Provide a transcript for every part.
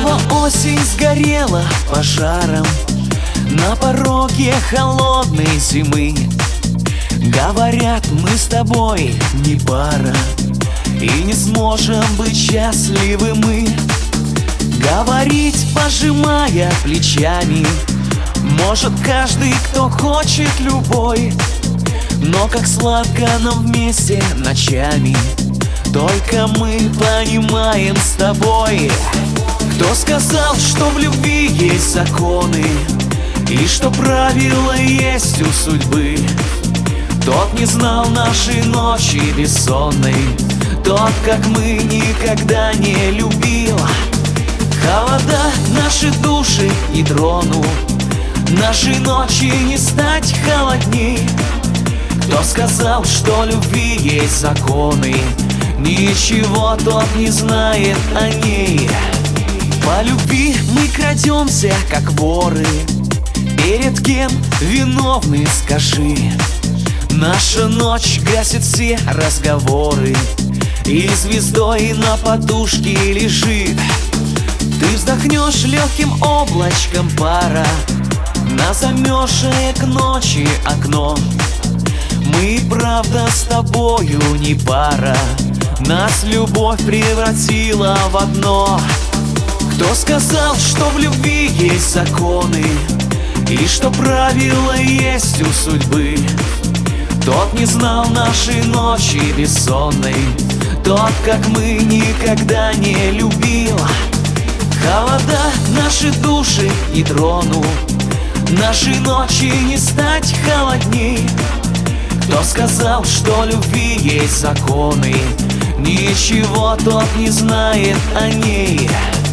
Снова осень сгорела пожаром на пороге холодной зимы. Говорят, мы с тобой не пара, и не сможем быть счастливы мы. Говорить, пожимая плечами, может каждый, кто хочет, любой. Но как сладко нам вместе ночами, только мы понимаем с тобой. Кто сказал, что в любви есть законы, и что правила есть у судьбы? Тот не знал нашей ночи бессонной, тот, как мы, никогда не любил. Холода наши души не тронут, нашей ночи не стать холодней. Кто сказал, что любви есть законы, ничего тот не знает о ней. По любви мы крадемся, как воры. Перед кем виновны, скажи? Наша ночь гасит все разговоры, и звездой на подушке лежит. Ты вздохнешь легким облачком пара на замерзшее к ночи окно. Мы правда с тобою не пара, нас любовь превратила в одно. Кто сказал, что в любви есть законы, и что правила есть у судьбы? Тот не знал нашей ночи бессонной, тот, как мы, никогда не любил. Холода наши души не тронут, нашей ночи не стать холодней. Кто сказал, что любви есть законы, ничего тот не знает о ней.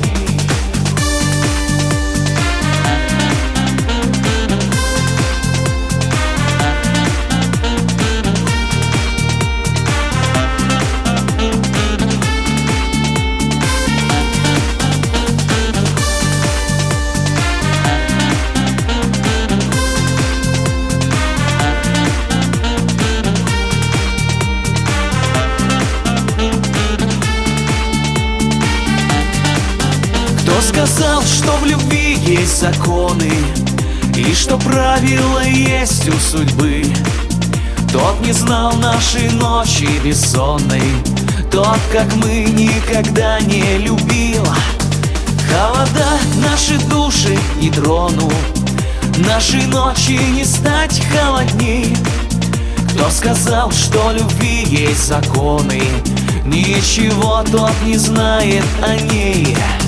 Кто сказал, что в любви есть законы, и что правила есть у судьбы? Тот не знал нашей ночи бессонной, тот, как мы, никогда не любил. Холода наши души не тронут, нашей ночи не стать холодней. Кто сказал, что любви есть законы, ничего тот не знает о ней.